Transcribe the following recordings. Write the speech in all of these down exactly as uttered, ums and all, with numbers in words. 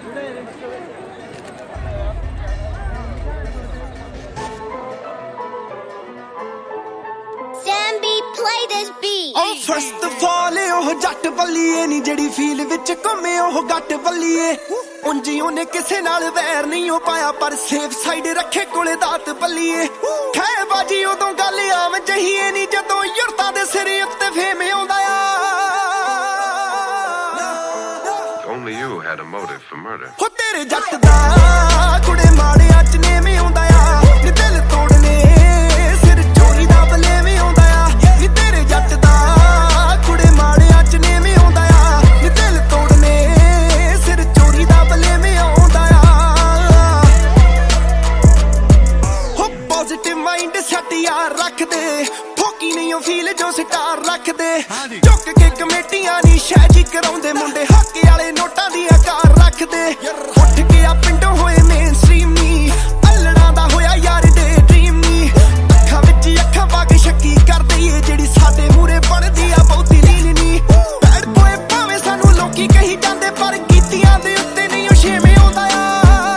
First of all ਉਹ ਜੱਟ ਬੱਲੀਏ ਨੀ ਜਿਹੜੀ ਫੀਲ ਵਿੱਚ ਘੁੰਮੇ ਉਹ ਗੱਟ ਬੱਲੀਏ ਉਂਝ ਉਹਨੇ ਕਿਸੇ ਨਾਲ ਵੈਰ ਨਹੀਂ ਉਹ ਪਾਇਆ ਪਰ ਸੇਫ ਸਾਈਡ ਰੱਖੇ ਕੋਲੇ ਦਾਤ ਬੱਲੀਏ ਖੈ ਬਾਜੀ ਉਦੋਂ ਗੱਲ ਆਮ ਜਹੀਏ ਨੀ ਜਦੋਂ ਯੁਰਤਾਂ ਦੇ ਸਿਰ ਉੱਤੇ ਫੇਮ ਆਉਂਦਾ ਆ Only you had a motive for murder. ਹੋ ਤੇਰੇ ਜੱਟ ਦਾ ਕੁੜੇ ਮਾੜਿਆਂ ਚ ਨੇਵੇਂ ਆਉਂਦਾ ਆ ਨੀ ਦਿਲ ਤੋੜਨੇ ਸਿਰ ਚੋਰੀ ਦਾ ਬਲੇਵੇਂ ਆਉਂਦਾ ਆ ਨੀ ਤੇਰੇ ਜੱਟ ਦਾ ਕੁੜੇ ਮਾੜਿਆਂ ਚ ਨੇਵੇਂ ਆਉਂਦਾ ਆ ਨੀ ਦਿਲ ਤੋੜਨੇ ਸਿਰ ਚੋਰੀ ਦਾ ਬਲੇਵੇਂ ਆਉਂਦਾ ਆ ਹੋ ਪੋਜ਼ਿਟਿਵ ਮਾਈਂਡ ਸੈਟ ਯਾਰ ਰੱਖਦੇ ਠੋਕੀ ਨਹੀਂ ਉਹ ਫੀਲ ਜੋ ਸਟਾਰ ਰੱਖਦੇ ਚੁੱਕ ਕੇ ਕਮੇਟੀਆਂ ਨੀ ਸ਼ੈਜੀ ਕਰਾਉਂਦੇ ਮੁੰਡੇ ਹੱਕ ਵਾਲੇ ਨੋਟਾਂ ਦੀਆਂ ਕਾਰ ਰੱਖਦੇ ਉੱਠ ਕੇ ਆ ਪਿੰਡੋਂ ਹੋਏ ਮੇਨ ਸਟ੍ਰੀਮ ਨੀ ਅਲੜਾਂ ਦਾ ਹੋਇਆ ਯਾਰ ਡੇ ਡ੍ਰੀਮ ਨੀ ਅੱਖਾਂ ਵਿੱਚ ਅੱਖਾਂ ਪਾ ਕੇ ਸ਼ੱਕੀ ਕਰਦੇ ਏ ਜਿਹੜੀ ਸਾਡੇ ਮੂਰੇ ਬਣਦੀ ਆ ਬਹੁਤੀ ਲੀਨ ਨੀ ਬੈਡ ਬੋਏ ਭਾਵੇਂ ਸਾਨੂੰ ਲੋਕੀ ਕਹੀ ਜਾਂਦੇ ਪਰ ਕੀਤੀਆਂ ਦੇ ਉੱਤੇ ਨਹੀਂ ਉਹ ਛੇਵੇਂ ਆਉਂਦਾ ਆ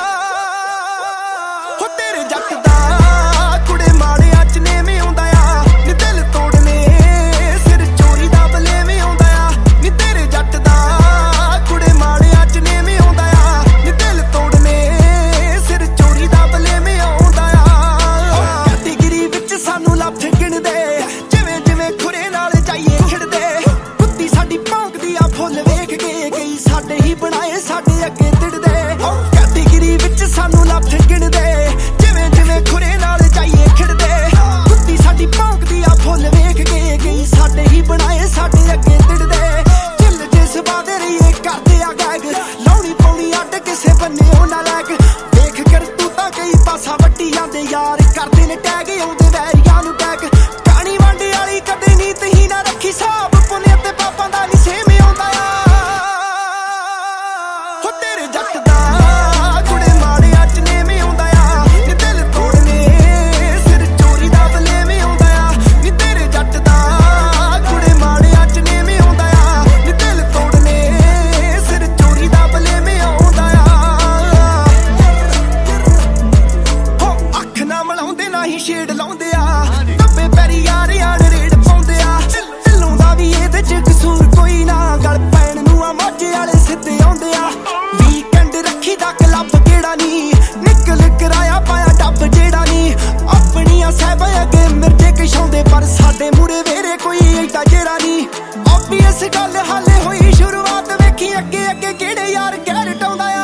ਹੋ ਤੇਰੇ ਜੱਟ ਦਾ ਕੁੜੇ ਮਾੜਿਆਂ ਚ ਨੇਵੇਂ ਆਉਂਦਾ ਆ ਨੀ ਦਿਲ ਤੋੜਨੇ ਸਿਰ ਚੋਰੀ ਦਾ ਬਲੇਵੇਂ ਆਉਂਦਾ ਆ ਨੀ ਤੇਰੇ ਜੱਟ ਦਾ ਕੁੜੇ ਮਾੜਿਆਂ ਚ ਨੇਵੇਂ ਆਉਂਦਾ ਆ ਨੀ ਦਿਲ ਤੋੜਨੇ ਸਿਰ ਚੋਰੀ ਦਾ ਬਲੇਵੇਂ ਆਉਂਦਾ ਆ ਕੈਟੇਗਰੀ ਵਿੱਚ ਸਾਨੂੰ ਲੱਭ ਗਿਣਦੇ ਜਿਵੇਂ ਜਿਵੇਂ ਖੁਰੇ ਨਾਲ ਜਾਈਏ ਖਿੜਦੇ ਕੁੱਤੀ ਸਾਡੀ ਭੌਂਕਦੀ ਆ ਫੁੱਲ ਵੇਖ ਕੇ ਗਈ ਸਾਡੇ ਹੀ ਬਣਾਏ ਸਾਡੇ ਅੱਗੇ ਤਿੜਦੇ ਕੈਟੇਗਰੀ ਵਿੱਚ ਸਾਨੂੰ ਲੱਭ ਗਿਣਦੇ ਜਿਵੇਂ ਜਿਵੇਂ ਖੁਰੇ ਨਾਲ ਜਾਈਏ ਖਿੜਦੇ ਕੁੱਤੀ ਸਾਡੀ ਭੌਂਕਦੀ ਆ ਫੁੱਲ ਵੇਖ ਕੇ ਗਈ ਸਾਡੇ ਹੀ ਬਣਾਏ ਸਾਡੇ ਅੱਗੇ ਤਿੜਦੇ ਚਿੱਲ ਜਿਸ ਬਾਦੇ ਰਹੀਏ ਕਰਦੇ ਆ ਗੈਗ ਲਾਉਣੀ ਪਾਉਣੀ ਅੱਡ ਕਿਸੇ ਬੰਨੇ ਉਹ ਨਾ ਲੈਗ ਵੇਖ ਕਰ ਤੂੰ ਤਾਂ ਕਈ ਪਾਸਾ ਵੱਟੀ ਜਾਂਦੇ ਯਾਰ ਕਰਦੇ ਨੇ ਟੈਗ ਆਉਂਦੇ ਵੈਰੀਆਂ ਨੂੰ ਟੈਗ ਕਾਣੀ ਵਾਂਡੇ ਵਾਲੀ ਕਦੇ ਨੀ ਤਹੀਂ ਨਾ ਰੱਖੀ ਸਾਬ ਪੁੰਨੇ ਤੇ ਪਾਪਾਂ ਦਾ ਨੀ ਸੇਮ ਆਉਂਦਾ ਆ ਹੋ ਤੇਰੇ ਜੱਟ ਦਾ ਕੁੜੇ ਮਾੜਿਆਂ ਚ ਨੇਵੇਂ ਆਉਂਦਾ ਆ ਨੀ ਦਿਲ ਤੋੜਨੇ ਸਿਰ ਚੋਰੀ ਦਾ ਬਲੇਵੇਂ ਆਉਂਦਾ ਆ ਨੀ ਤੇਰੇ ਜੱਟ ਦਾ ਕੁੜੇ ਮਾੜਿਆਂ ਚ ਨੇਵੇਂ ਆਉਂਦਾ ਆ ਨੀ ਦਿਲ ਤੋੜਨੇ ਸਿਰ ਚੋਰੀ ਦਾ ਬਲੇਵੇਂ ਆਉਂਦਾ ਆ ਹੋ ਅੱਖ ਨਾ ਮਲਾਉਂਦੇ ਨਾ ਹੀ ਸ਼ੇਡ ਲਾਉਂਦੇ ਆ ਦੱਬੇ ਪੈਰੀ ਯਾਰ ਯਾਰ ਰੇਡ ਪਾਉਂਦੇ ਆ ਢਿੱਲੋਂ ਦਾ ਵੀ ਇਹਦੇ ਚ ਕਸੂਰ ਕੋਈ ਨਾ ਗਲ ਪੈਣ ਨੂੰ ਆ ਮਾਝੇ ਵਾਲੇ ਸਿੱਧੇ ਆਉਂਦੇ ਆ ਵੀਕਐਂਡ ਰੱਖੀ ਦਾ ਕਲੱਬ ਕਿਹੜਾ ਨੀ ਨਿਕਲ ਕਰਾਇਆ ਪਾਇਆ ਡੱਬ ਜਿਹੜਾ ਨੀ ਆਪਣੀਆਂ ਸਹਿਬ ਅੱਗੇ ਮਿਰਜੇ ਕਿਸ਼ਾਉਂਦੇ ਪਰ ਸਾਡੇ ਮੂਰੇ ਵੇਰੇ ਕੋਈ ਏਡਾ ਜਿਹੜਾ ਨੀ ਆਬਵੀਅਸ ਗੱਲ ਹਾਲੇ ਹੋਈ ਸ਼ੁਰੂਆਤ ਵੇਖੀ ਅੱਗੇ ਅੱਗੇ ਕਿਹੜੇ ਯਾਰ ਗੈਰ ਟਾਉਂਦਾ ਆ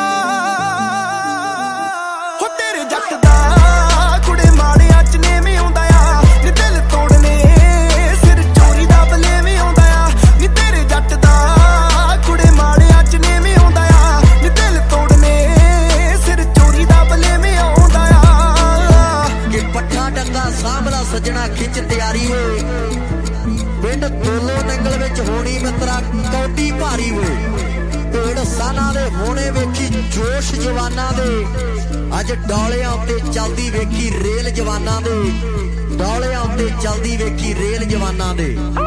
ਹੋ ਤੇਰੇ ਜੱਟ ਦਾ ਕੁੜੇ ਮਾੜਿਆਂ ਚ ਨੇਵੇਂ ਆਉਂਦਾ ਆ ਨੀ ਦਿਲ ਤੋੜਨੇ ਸਿਰ ਚੋਰੀ ਦਾ ਬਲੇਵੇਂ ਆਉਂਦਾ ਆ ਨੀ ਤੇਰੇ ਜੱਟ ਦਾ ਕੁੜੇ ਮਾੜਿਆਂ ਚ ਨੇਵੇਂ ਆਉਂਦਾ ਆ ਨੀ ਦਿਲ ਤੋੜਨੇ ਸਿਰ ਚੋਰੀ ਦਾ ਬਲੇਵੇਂ ਆਉਂਦਾ ਆ ਕਿ ਪੱਠਾ ਡੰਗਾ ਸਾਂਭਲਾ ਸੱਜਣਾ ਖਿੱਚ ਤਿਆਰੀ ਵੇ ਪਿੰਡ ਦੋਲੋ ਨੰਗਲ ਵਿੱਚ ਹੋਣੀ ਮਿੱਤਰਾ ਕੌਡੀ ਭਾਰੀ ਵੇ ਢੇੜ ਸਾਨਾਂ ਦੇ ਹੋਣੇ ਵੇਖੀ ਜੋਸ਼ ਜਵਾਨਾਂ ਦੇ ਅੱਜ ਡੌਲਿਆਂ ਉੱਤੇ ਚੱਲਦੀ ਵੇਖੀ ਰੇਲ ਜਵਾਨਾਂ ਦੇ ਡੌਲਿਆਂ ਉੱਤੇ ਚੱਲਦੀ ਵੇਖੀ ਰੇਲ ਜਵਾਨਾਂ ਦੇ